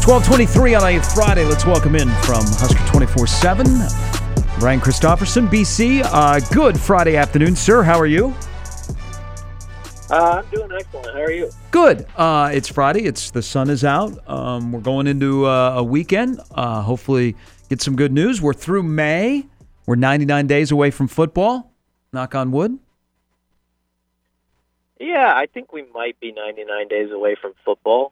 12:23 on a Friday. Let's welcome in from Husker 24/7, Brian Christopherson, BC. Good Friday afternoon, sir. How are you? I'm doing excellent. How are you? Good. It's Friday. The sun is out. We're going into a weekend. Hopefully get some good news. We're through May. We're 99 days away from football. Knock on wood. Yeah, I think we might be 99 days away from football.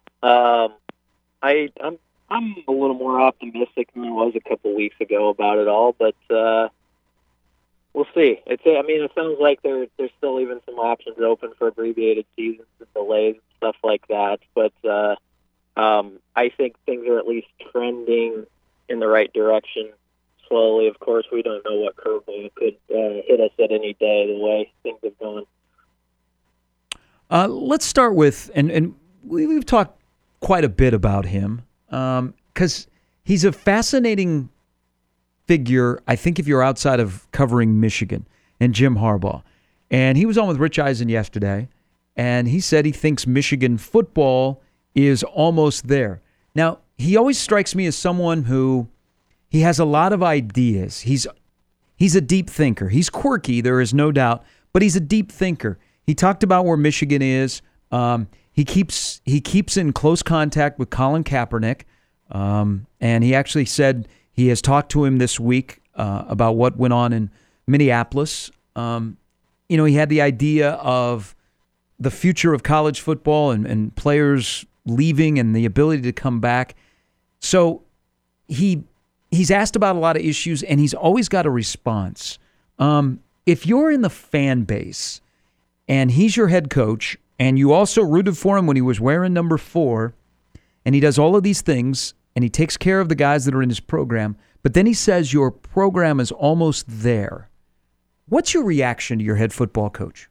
I'm a little more optimistic than I was a couple weeks ago about it all, but we'll see. It sounds like there's still even some options open for abbreviated seasons and delays and stuff like that. But I think things are at least trending in the right direction slowly. Of course, we don't know what curveball could hit us at any day the way things have gone. Let's start with, and we've talked quite a bit about him because he's a fascinating figure, I think, if you're outside of covering Michigan, and Jim Harbaugh. And he was on with Rich Eisen yesterday, and he said he thinks Michigan football is almost there. Now, he always strikes me as someone who, he has a lot of ideas. He's a deep thinker. He's quirky, there is no doubt, but he's a deep thinker. He talked about where Michigan is. He keeps in close contact with Colin Kaepernick, and he actually said he has talked to him this week about what went on in Minneapolis. He had the idea of the future of college football and players leaving and the ability to come back. So he's asked about a lot of issues, and he's always got a response. If you're in the fan base and he's your head coach, and you also rooted for him when he was wearing number 4, and he does all of these things, and he takes care of the guys that are in his program, but then he says your program is almost there. What's your reaction to your head football coach?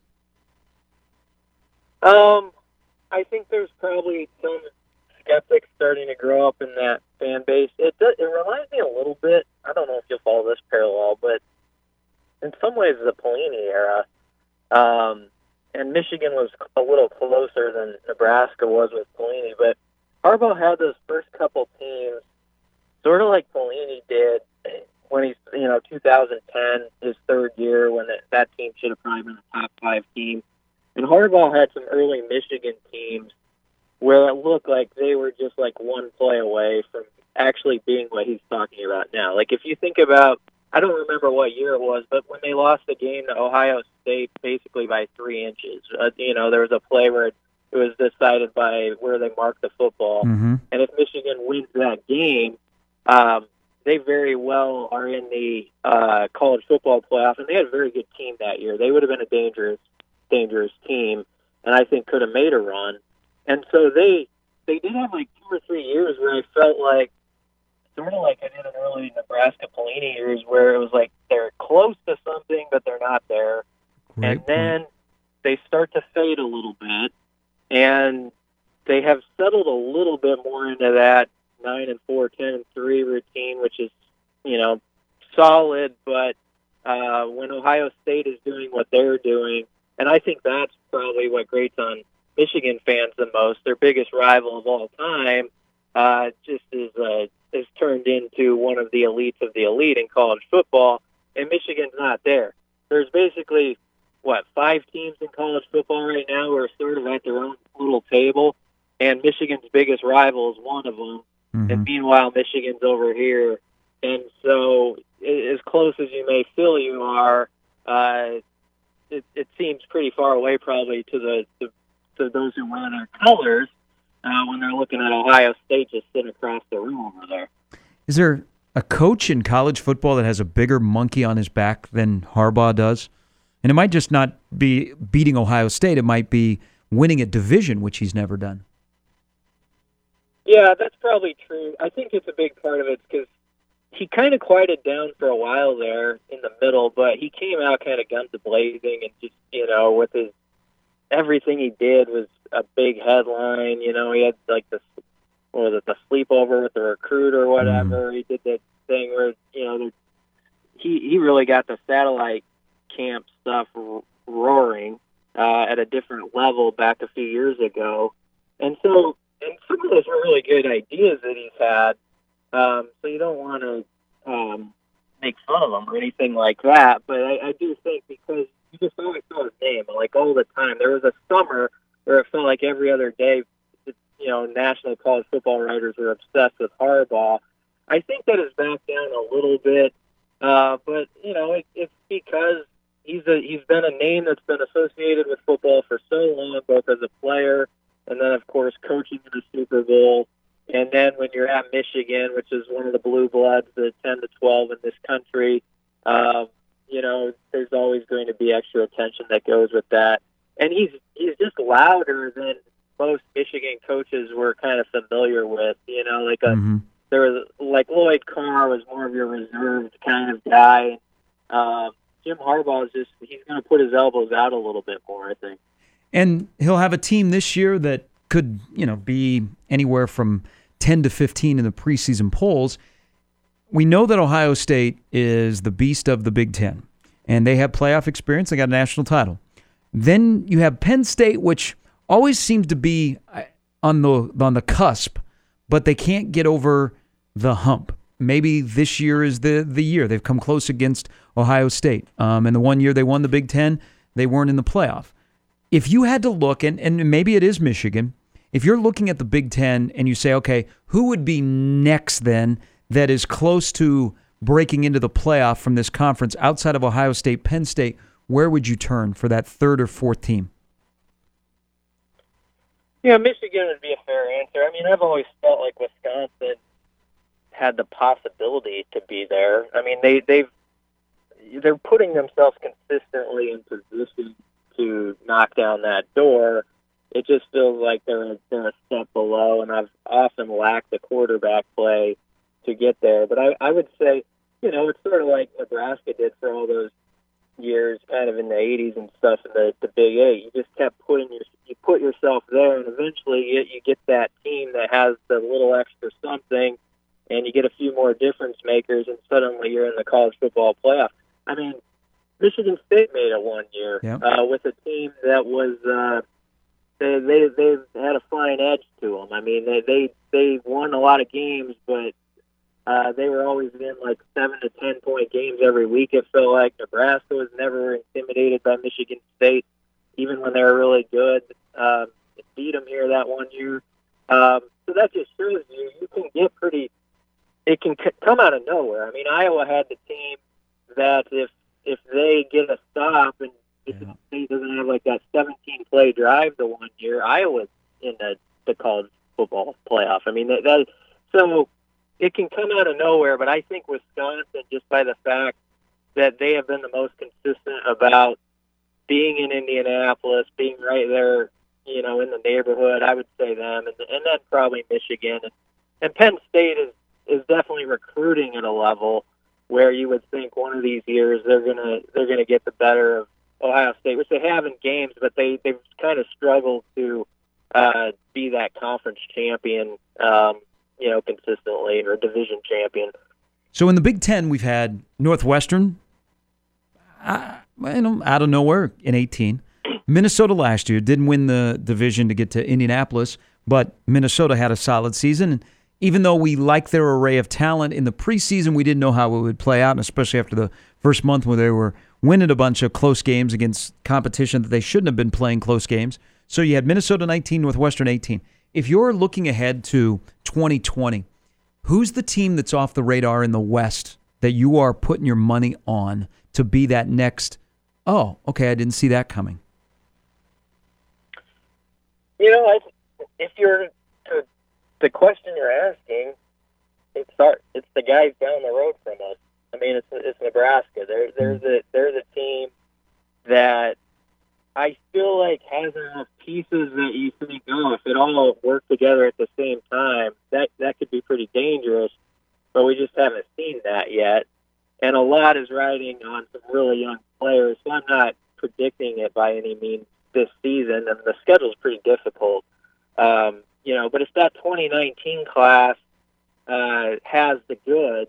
I think there's probably some skeptics starting to grow up in that fan base. It reminds me a little bit, I don't know if you'll follow this parallel, but in some ways the Pelini era. And Michigan was a little closer than Nebraska was with Pelini, but Harbaugh had those first couple teams sort of like Pelini did when he's, 2010, his third year, when that team should have probably been a top 5 team. And Harbaugh had some early Michigan teams where it looked like they were just like one play away from actually being what he's talking about now. Like if you think about, I don't remember what year it was, but when they lost the game to Ohio State basically by 3 inches, there was a play where it was decided by where they marked the football. Mm-hmm. And if Michigan wins that game, they very well are in the college football playoff, and they had a very good team that year. They would have been a dangerous team, and I think could have made a run. And so they did have like 2 or 3 years where I felt like, sort of like I did in early Nebraska Pelini years, where it was like they're close to something, but they're not there. Great and then they start to fade a little bit, and they have settled a little bit more into that 9-4, 10-3 routine, which is, solid. But when Ohio State is doing what they're doing, and I think that's probably what grates on Michigan fans the most, their biggest rival of all time, just is turned into one of the elites of the elite in college football, and Michigan's not there. There's basically, 5 teams in college football right now who are sort of at their own little table, and Michigan's biggest rival is one of them, Mm-hmm. and meanwhile Michigan's over here. And so as close as you may feel you are, it seems pretty far away probably to those who wear their colors, when they're looking at Ohio State just sitting across the room over there. Is there a coach in college football that has a bigger monkey on his back than Harbaugh does? And it might just not be beating Ohio State. It might be winning a division, which he's never done. Yeah, that's probably true. I think it's a big part of it because he kind of quieted down for a while there in the middle, but he came out kind of guns blazing and just, with his everything he did was a big headline. He had like the sleepover with the recruit or whatever. He did that thing where, he really got the satellite camp stuff roaring at a different level back a few years ago. And so and some of those were really good ideas that he's had. So you don't want to make fun of him or anything like that. But I do think because you just always saw his name, like all the time. There was a summer where it felt like every other day, national college football writers were obsessed with Harbaugh. I think that has backed down a little bit, but it's because he's been a name that's been associated with football for so long, both as a player and then, of course, coaching in the Super Bowl. And then when you're at Michigan, which is one of the blue bloods, the 10 to 12 in this country, there's always going to be extra attention that goes with that. And he's just louder than most Michigan coaches we're kind of familiar with. There was like Lloyd Carr was more of your reserved kind of guy. Jim Harbaugh he's going to put his elbows out a little bit more, I think. And he'll have a team this year that could, be anywhere from 10 to 15 in the preseason polls. We know that Ohio State is the beast of the Big Ten, and they have playoff experience. They got a national title. Then you have Penn State, which always seems to be on the cusp, but they can't get over the hump. Maybe this year is the year. They've come close against Ohio State. And the one year they won the Big Ten, they weren't in the playoff. If you had to look, and maybe it is Michigan, if you're looking at the Big Ten and you say, okay, who would be next then that is close to breaking into the playoff from this conference outside of Ohio State, Penn State, where would you turn for that third or fourth team? Yeah, Michigan would be a fair answer. I mean, I've always felt like Wisconsin had the possibility to be there. I mean, they're putting themselves consistently in position to knock down that door. It just feels like they're a step below, and I've often lacked the quarterback play to get there. But I would say, it's sort of like Nebraska did for all those years, kind of in the 80s and stuff, in the Big Eight. You just kept you put yourself there, and eventually you get that team that has the little extra something, and you get a few more difference makers, and suddenly you're in the college football playoff. I mean, Michigan State made it one year with a team that was they had a fine edge to them. I mean, they won a lot of games, but they were always in like 7 to 10 point games every week. It felt like Nebraska was never intimidated by Michigan State, even when they were really good. It beat them here that one year. So that just shows you can get pretty. It can come out of nowhere. I mean, Iowa had the team that if they get a stop and Michigan State doesn't have like that 17-play drive the one year, Iowa's in the college football playoff. I mean, so it can come out of nowhere, but I think Wisconsin, just by the fact that they have been the most consistent about being in Indianapolis, being right there, in the neighborhood, I would say them, and then probably Michigan. And Penn State is definitely recruiting at a level where you would think one of these years they're gonna get the better of Ohio State, which they have in games, but they've kind of struggled to be that conference champion, consistently, or division champion. So in the Big Ten, we've had Northwestern, out of nowhere in 18. Minnesota last year didn't win the division to get to Indianapolis, but Minnesota had a solid season. And even though we like their array of talent in the preseason, we didn't know how it would play out, and especially after the first month where they were winning a bunch of close games against competition that they shouldn't have been playing close games. So you had Minnesota 19, Northwestern 18. If you're looking ahead to 2020, who's the team that's off the radar in the West that you are putting your money on to be that next, oh, okay, I didn't see that coming? If you're the question you're asking, it's the guys down the road from us. I mean, it's Nebraska. There's a team that I feel like has enough pieces that you think, if it all worked together at the same time, that could be pretty dangerous. But we just haven't seen that yet. And a lot is riding on some really young players, so I'm not predicting it by any means this season. And the schedule's pretty difficult. But if that 2019 class has the goods,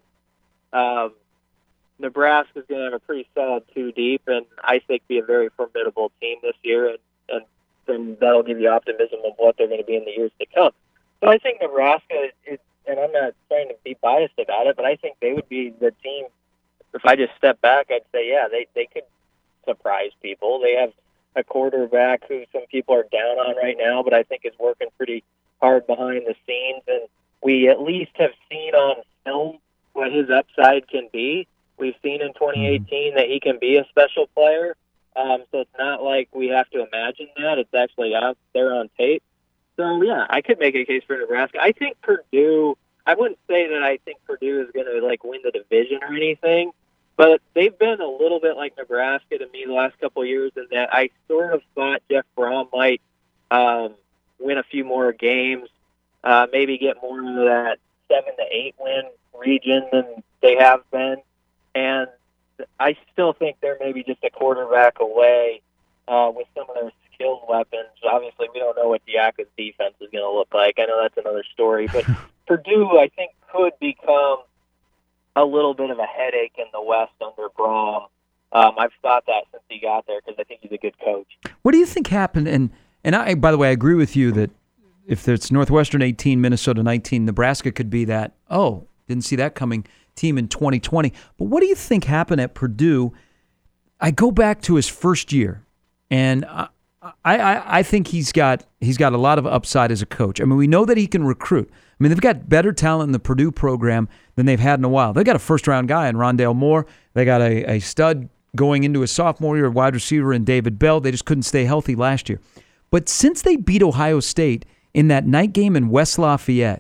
Nebraska's going to have a pretty solid 2 deep, and I think be a very formidable team this year, and then that'll give you optimism of what they're going to be in the years to come. So I think Nebraska is, and I'm not trying to be biased about it, but I think they would be the team. If I just step back, I'd say, yeah, they could surprise people. They have a quarterback who some people are down on right now, but I think is working pretty hard behind the scenes, and we at least have seen on film what his upside can be. We've seen in 2018 that he can be a special player, so it's not like we have to imagine that. It's actually out there on tape. So, yeah, I could make a case for Nebraska. I think Purdue, I wouldn't say that I think Purdue is going to, win the division or anything, but they've been a little bit like Nebraska to me the last couple of years in that I sort of thought Jeff Brom might win a few more games, maybe get more into that 7 to 8 win region than they have been. And I still think they're maybe just a quarterback away with some of their skilled weapons. Obviously, we don't know what Diaka's defense is going to look like. I know that's another story. But Purdue, I think, could become a little bit of a headache in the West under Brom. I've thought that since he got there because I think he's a good coach. What do you think happened? And I, by the way, I agree with you that if it's Northwestern 18, Minnesota 19, Nebraska could be that, didn't see that coming, team in 2020. But what do you think happened at Purdue? I go back to his first year, and I think he's got a lot of upside as a coach. I mean, we know that he can recruit. I mean, they've got better talent in the Purdue program than they've had in a while. They've got a first-round guy in Rondale Moore. They got a stud going into his sophomore year, wide receiver in David Bell. They just couldn't stay healthy last year. But since they beat Ohio State in that night game in West Lafayette,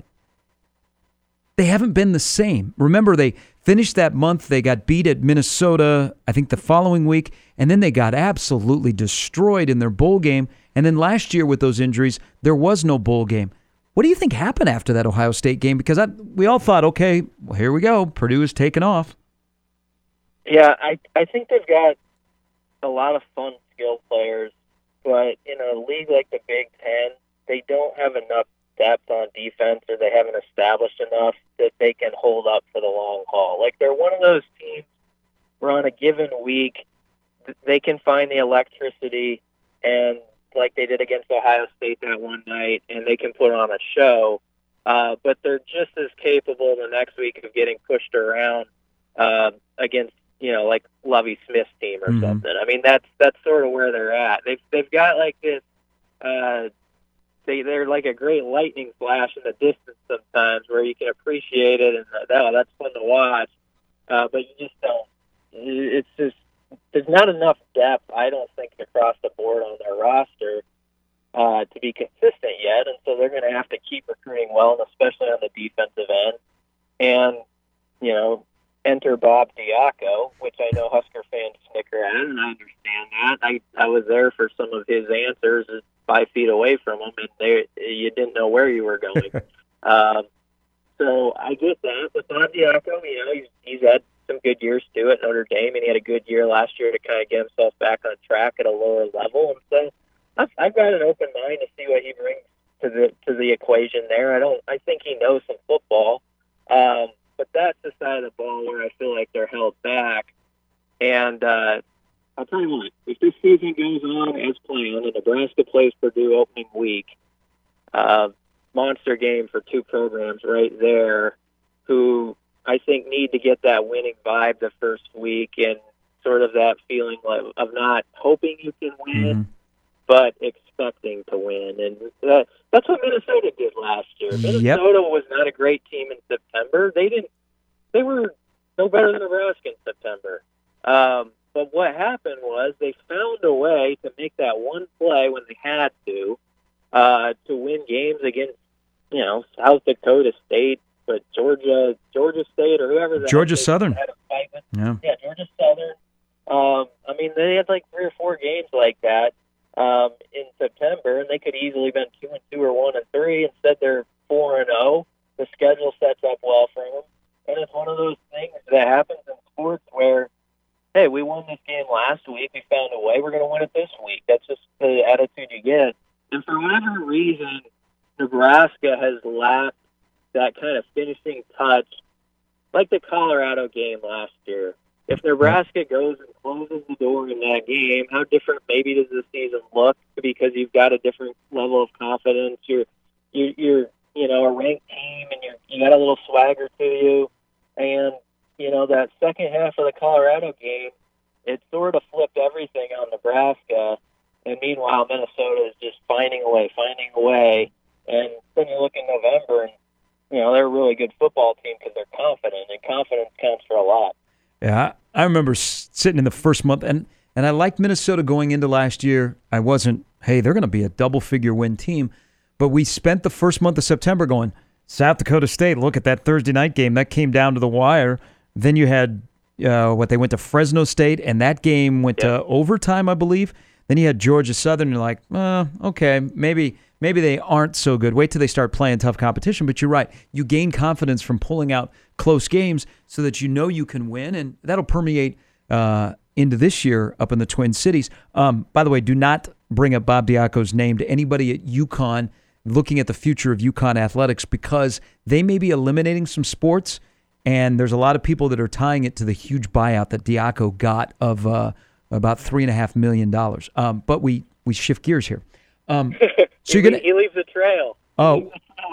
they haven't been the same. Remember, they finished that month. They got beat at Minnesota, I think, the following week, and then they got absolutely destroyed in their bowl game. And then last year with those injuries, there was no bowl game. What do you think happened after that Ohio State game? Because we all thought, okay, well, here we go. Purdue is taking off. Yeah, I think they've got a lot of fun, skilled players, but in a league like the Big Ten, they don't have enough depth on defense, or they haven't established enough that they can hold up for the long haul. Like, they're one of those teams where on a given week, they can find the electricity, and like they did against Ohio State that one night, and they can put on a show, but they're just as capable the next week of getting pushed around against, like Lovie Smith's team or something. I mean, that's sort of where they're at. They've got like this. They're like a great lightning flash in the distance sometimes, where you can appreciate it and that's fun to watch. But you just don't. It's just there's not enough depth, I don't think, across the board on their roster to be consistent yet, and so they're going to have to keep recruiting well, and especially on the defensive end. And enter Bob Diaco, which I know Husker fans snicker at, and I understand that. I was there for some of his answers 5 feet away from him, and you didn't know where you were going. So I get that. But Bob Diaco, he's had some good years too at Notre Dame, and he had a good year last year to kind of get himself back on track at a lower level. And so I've got an open mind to see what he brings to the equation there. I think he knows some football. But that's the side of the ball where I feel like they're held back. And I'll tell you what, if this season goes on as planned and Nebraska plays Purdue opening week, monster game for two programs right there who I think need to get that winning vibe the first week and sort of that feeling of not hoping you can win, but expecting to win. And that's what Minnesota did last year. Minnesota was not a great team in September. They were no better than Nebraska in September. But what happened was they found a way to make that one play when they had to win games against, South Dakota State, but Georgia State or whoever. Georgia Southern. Had a fight with. Yeah, Georgia Southern. I mean, they had like 3 or 4 games like that in September, and they could easily been 2-2 or 1-3. Instead, they're 4-0. The schedule sets up well for them, and it's one of those things that happens in sports where, hey, we won this game last week. We found a way. We're going to win it this week. That's just the attitude you get. And for whatever reason, Nebraska has lacked that kind of finishing touch, like the Colorado game last year. If Nebraska goes and closes the door in that game, how different maybe does the season look? Because you've got a different level of confidence. You're a ranked team, and you got a little swagger to you. And, that second half of the Colorado game, it sort of flipped everything on Nebraska. And meanwhile, Minnesota is just finding a way. And then you look in November, and, they're a really good football team because they're confident, and confidence counts for a lot. Yeah, I remember sitting in the first month, and I liked Minnesota going into last year. I wasn't, hey, they're going to be a double-figure win team. But we spent the first month of September going, South Dakota State, look at that Thursday night game. That came down to the wire. Then you had they went to Fresno State, and that game went to overtime, I believe. Then you had Georgia Southern, and you're like, okay, maybe they aren't so good. Wait till they start playing tough competition. But you're right. You gain confidence from pulling out close games so that you know you can win, and that'll permeate into this year up in the Twin Cities. By the way, do not bring up Bob Diaco's name to anybody at UConn looking at the future of UConn athletics, because they may be eliminating some sports, and there's a lot of people that are tying it to the huge buyout that Diaco got of about $3.5 million. But we shift gears here. So he leaves a trail. Oh,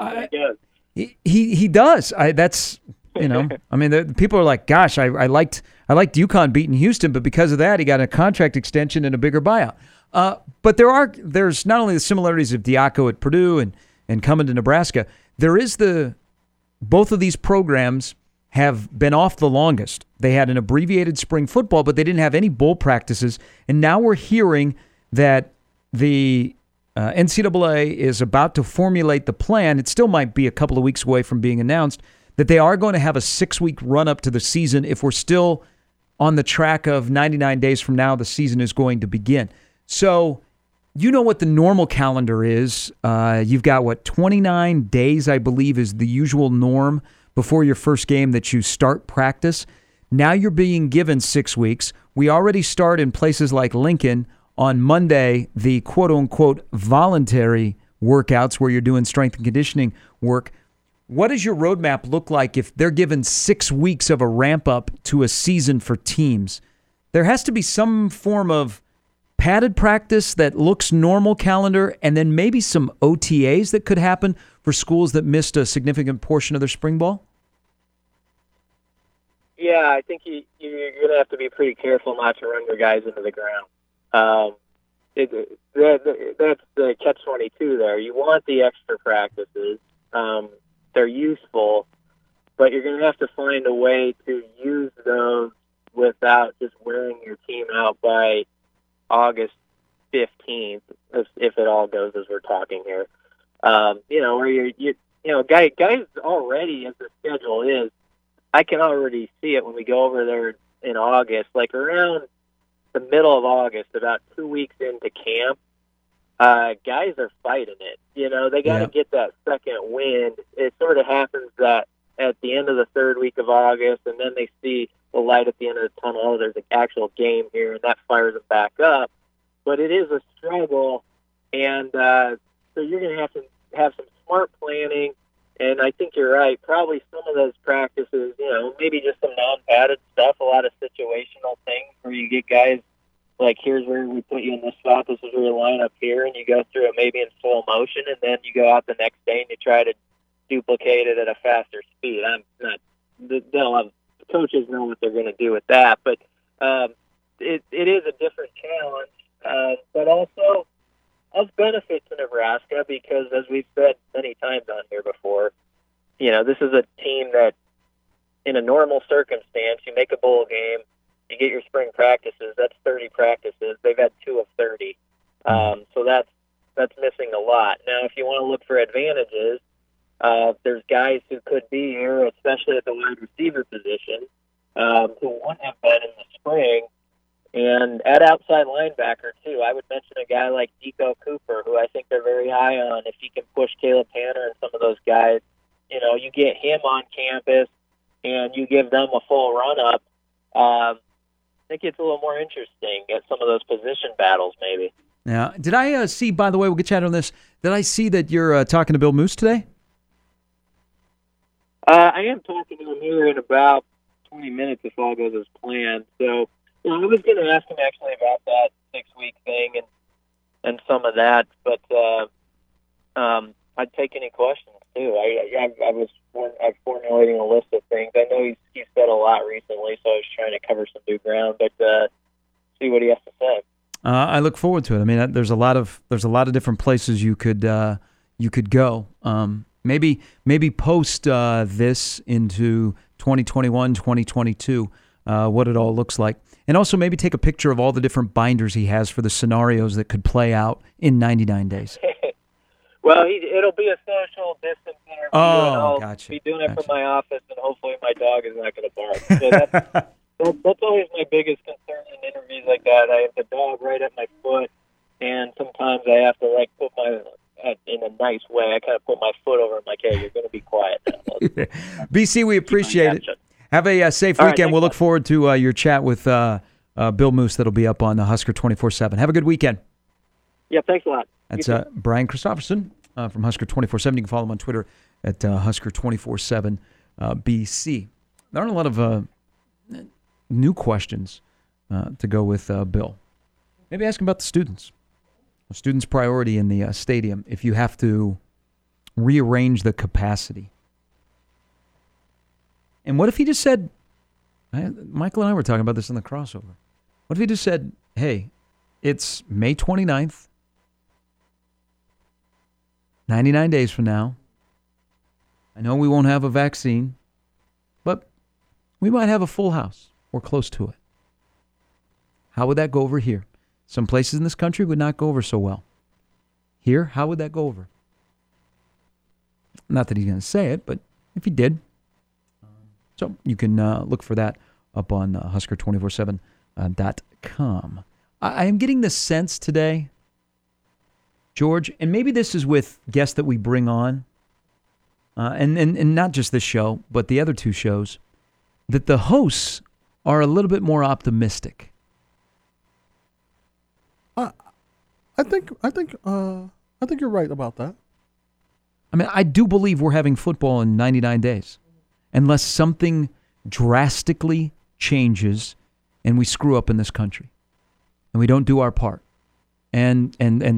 he does. That's I mean, the people are like, gosh, I liked UConn beating Houston, but because of that, he got a contract extension and a bigger buyout. But there's not only the similarities of Diaco at Purdue and coming to Nebraska, there is both of these programs have been off the longest. They had an abbreviated spring football, but they didn't have any bowl practices. And now we're hearing that the NCAA is about to formulate the plan. It still might be a couple of weeks away from being announced, that they are going to have a 6-week run-up to the season if we're still on the track of 99 days from now, the season is going to begin. So you know what the normal calendar is. You've got, 29 days, I believe, is the usual norm before your first game that you start practice. Now you're being given 6 weeks. We already start in places like Lincoln on Monday, the quote-unquote voluntary workouts where you're doing strength and conditioning work. What does your roadmap look like if they're given 6 weeks of a ramp-up to a season for teams? There has to be some form of padded practice that looks normal calendar, and then maybe some OTAs that could happen for schools that missed a significant portion of their spring ball? Yeah, I think you're going to have to be pretty careful not to run your guys into the ground. That's the catch-22 there. You want the extra practices. They're useful, but you're going to have to find a way to use those without just wearing your team out by August 15th, if it all goes as we're talking here. Where guys already, as the schedule is, I can already see it when we go over there in August, like around the middle of August, about 2 weeks into camp, guys are fighting it. They got to get that second wind. It sort of happens that at the end of the third week of August, and then they see the light at the end of the tunnel. Oh, there's an actual game here, and that fires them back up. But it is a struggle, and so you're going to have some smart planning. And I think you're right. Probably some of those practices, maybe just some non-padded stuff, a lot of situational things where you get guys like, here's where we put you in this spot, this is where you line up here, and you go through it maybe in slow motion, and then you go out the next day and you try to duplicate it at a faster speed. The coaches know what they're going to do with that, but it is a different challenge, but also of benefit to Nebraska because, as we've said many times on here before, this is a team that, in a normal circumstance, you make a bowl game, you get your spring practices. That's 30 practices. They've had 2 of 30, so that's missing a lot. Now, if you want to look for advantages, there's guys who could be here, especially at the wide receiver position, who wouldn't have been in the spring. And at outside linebacker, too, I would mention a guy like Deco Cooper, who I think they're very high on. If he can push Caleb Tanner and some of those guys, you get him on campus and you give them a full run-up, I think it's a little more interesting at some of those position battles, maybe. Yeah. Did I see, by the way, we'll get chatting on this, did I see that you're talking to Bill Moose today? I am talking to him here in about 20 minutes if all goes as planned. So, I was going to ask him actually about that 6-week thing and some of that, but I'd take any questions. too. I'm formulating a list of things. I know he's said a lot recently, so I was trying to cover some new ground, but see what he has to say. I look forward to it. I mean, there's a lot of different places you could go. Maybe post this into 2021, 2022, what it all looks like. And also maybe take a picture of all the different binders he has for the scenarios that could play out in 99 days. Well, it'll be a social distance interview, and I'll gotcha. be doing it from my office, and hopefully my dog is not going to bark. So that's always my biggest concern in interviews like that. I have the dog right at my foot, and sometimes I have to put in a nice way. I kind of put my foot over. I'm like, hey, you're going to be quiet now. BC, we appreciate it. Have a safe weekend. We'll look forward to your chat with Bill Moose that'll be up on Husker 24/7. Have a good weekend. Yeah, thanks a lot. That's Brian Christopherson from Husker 24/7. You can follow him on Twitter at Husker 24/7 BC. There aren't a lot of new questions to go with Bill. Maybe ask him about the students. The students' priority in the stadium if you have to rearrange the capacity. And what if he just said, Michael and I were talking about this in the crossover. What if he just said, hey, it's May 29th, 99 days from now. I know we won't have a vaccine, but we might have a full house or close to it. How would that go over here? Some places in this country would not go over so well. Here, how would that go over? Not that he's going to say it, but if he did. So you can look for that up on Husker247.com. I am getting the sense today, George, and maybe this is with guests that we bring on, and not just this show, but the other two shows, that the hosts are a little bit more optimistic. I think you're right about that. I mean, I do believe we're having football in 99 days, unless something drastically changes and we screw up in this country and we don't do our part. And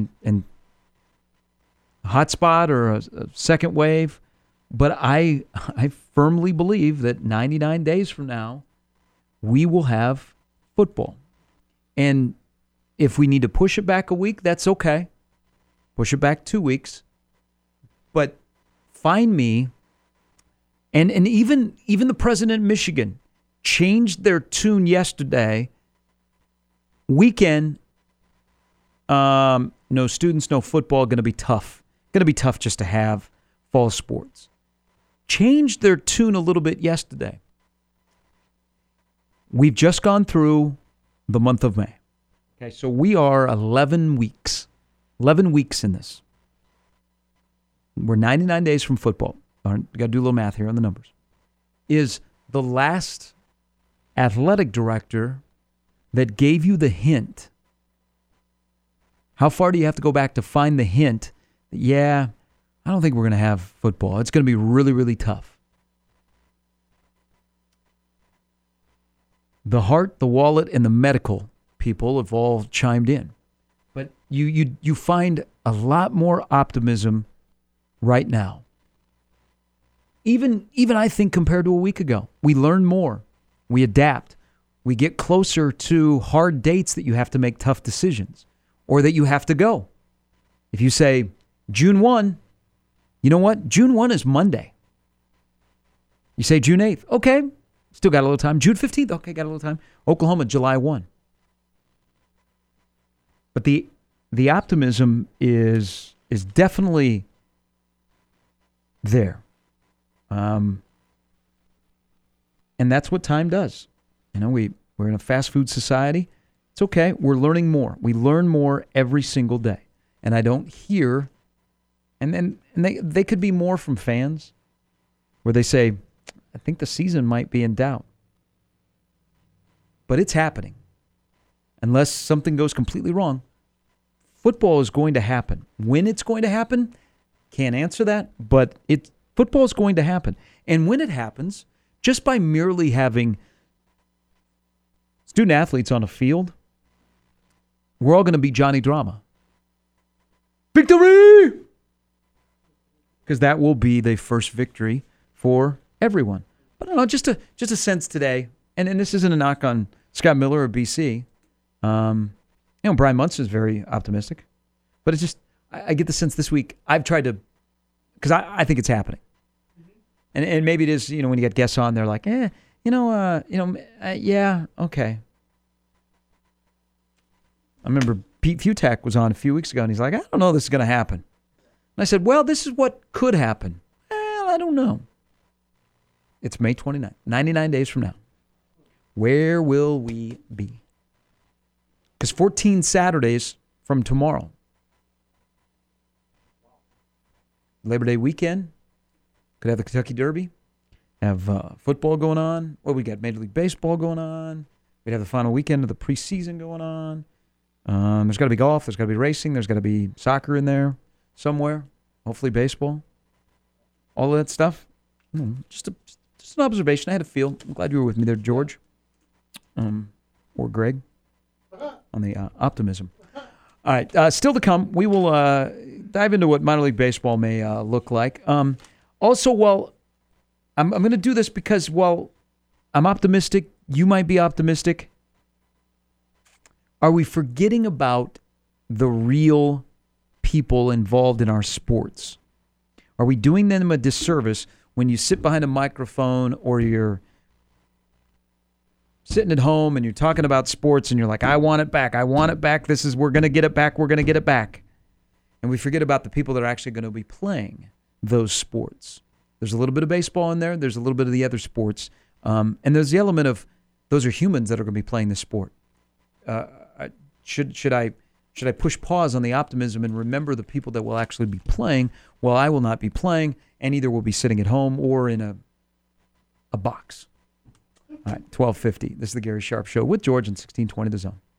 hotspot or a second wave, but I firmly believe that 99 days from now, we will have football. And if we need to push it back a week, that's okay. Push it back 2 weeks. But find me, and even the president of Michigan changed their tune yesterday. Weekend, no students, no football, going to be tough. Going to be tough just to have fall sports. Changed their tune a little bit yesterday. We've just gone through the month of May. Okay, so we are 11 weeks. 11 weeks in this. We're 99 days from football. All right, we got to do a little math here on the numbers. Is the last athletic director that gave you the hint? How far do you have to go back to find the hint that, yeah, I don't think we're going to have football. It's going to be really, really tough. The heart, the wallet, and the medical people have all chimed in. But you find a lot more optimism right now. Even I think compared to a week ago. We learn more. We adapt. We get closer to hard dates that you have to make tough decisions or that you have to go. If you say June 1, you know what? June 1 is Monday. You say June 8th. Okay, still got a little time. June 15th. Okay, got a little time. Oklahoma, July 1. But the optimism is definitely there. And that's what time does. You know, we're in a fast food society. It's okay. We're learning more. We learn more every single day. And I don't hear, and they could be more from fans where they say, I think the season might be in doubt. But it's happening. Unless something goes completely wrong, football is going to happen. When it's going to happen, can't answer that, but football is going to happen. And when it happens, just by merely having student athletes on a field, we're all going to be Johnny Drama. Victory! because that will be the first victory for everyone. But I don't know, just a sense today, and this isn't a knock on Scott Miller or BC. Brian Munson is very optimistic, but it's just I get the sense this week I've tried to, because I think it's happening, and maybe it is. When you get guests on, they're like, yeah, okay. I remember Pete Futak was on a few weeks ago, and he's like, I don't know if this is going to happen. And I said, well, this is what could happen. Well, I don't know. It's May 29th, 99 days from now. Where will we be? Because 14 Saturdays from tomorrow. Labor Day weekend. Could have the Kentucky Derby. Have football going on. Well, we got Major League Baseball going on. We'd have the final weekend of the preseason going on. There's got to be golf. There's got to be racing. There's got to be soccer in there somewhere. Hopefully baseball. All of that stuff. Just an observation. I had a feel. I'm glad you were with me there, George. Or Greg. On the optimism. All right. Still to come, we will dive into what minor league baseball may look like. Also, while I'm going to do this because while I'm optimistic, you might be optimistic. Are we forgetting about the real people involved in our sports? Are we doing them a disservice when you sit behind a microphone or you're sitting at home and you're talking about sports and you're like, I want it back. We're going to get it back. We're going to get it back. And we forget about the people that are actually going to be playing those sports. There's a little bit of baseball in there. There's a little bit of the other sports. And there's the element of those are humans that are going to be playing the sport. Should I push pause on the optimism and remember the people that will actually be playing while I will not be playing and either will be sitting at home or in a box? All right, 12:50. This is the Gary Sharp Show with George and 1620 The Zone.